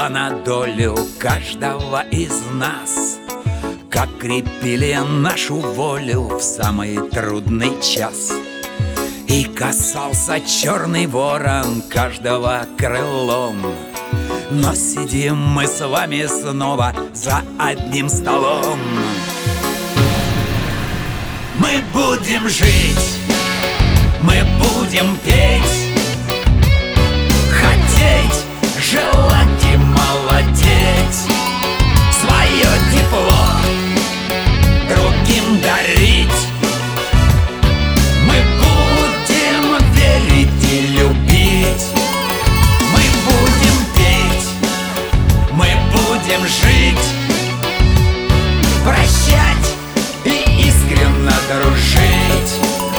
пришла на долю каждого из нас, как крепили нашу волю в самый трудный час. И касался черный ворон каждого крылом. Но сидим мы с вами снова за одним столом. Мы будем жить, мы будем петь, хотеть, желать и молодеть, свое тепло другим дарить. Мы будем верить и любить, мы будем петь, мы будем жить, прощать и искренне дружить.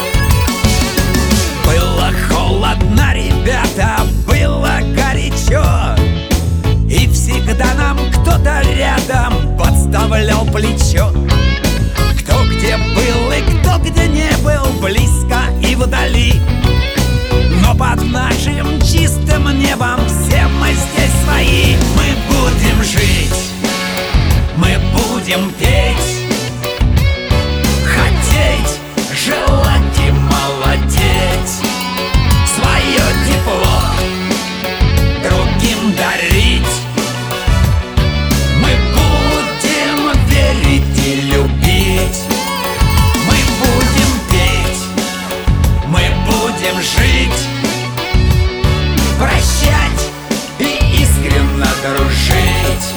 Было холодно, ребята, было горячо, и всегда нам кто-то рядом подставлял плечо. Кто где был и кто где не был, близко и вдали, но под нашим чистым небом все мы здесь свои. Мы будем жить, мы будем петь, хотеть, желать и молодеть, свое тепло другим дарить. Мы будем верить и любить, мы будем петь, мы будем жить, прощать и искренне дружить.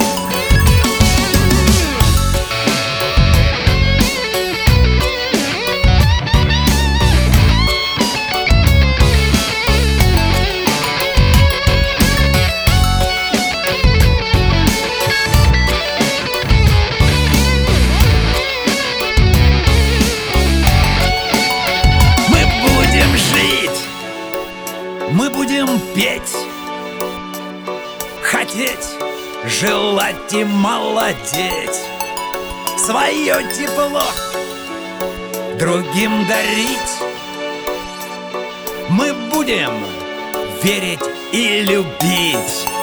Мы будем петь, хотеть, желать и молодеть, свое тепло другим дарить. Мы будем верить и любить.